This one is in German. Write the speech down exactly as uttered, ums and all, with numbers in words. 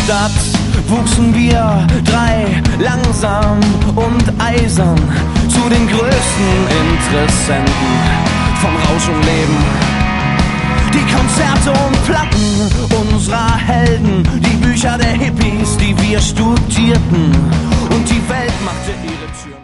Stadt wuchsen wir drei langsam und eisern zu den größten Interessenten von Rausch und Leben. Die Konzerte und Platten unserer Helden, die Bücher der Hippies, die wir studierten, und die Welt machte ihre Türen.